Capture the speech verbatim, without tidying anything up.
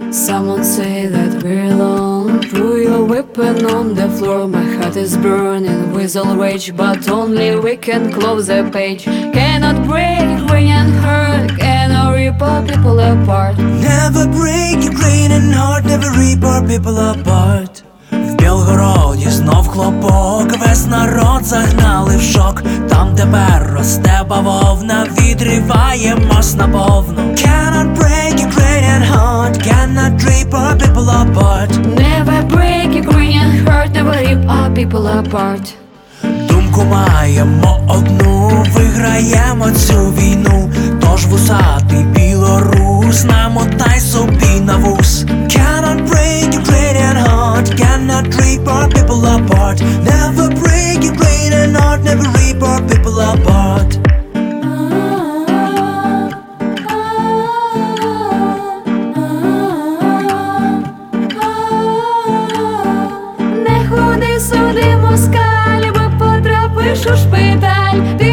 Someone say that we're alone. Throw your weapon on the floor. My heart is burning with all rage, but only we can close the page. Cannot break Ukrainian heart, cannot rip our people apart. Never break Ukrainian heart, never rip our people apart. В Білгороді знов хлопок, весь народ загнали в шок. Там тепер росте бавовна, відриваємось наповну. Cannot break Ukrainian heart, cannot rip our people apart. Never break Ukrainian heart, never rip our people apart. Думку маємо одну, виграємо цю війну. Тож вусатий білорус, намотай собі на вус. Cannot break Ukrainian heart, cannot rip our people apart. Never break Ukrainian heart, never rip our people apart. Не ходи сюди, москаль, бо потрапиш у шпиталь. Ти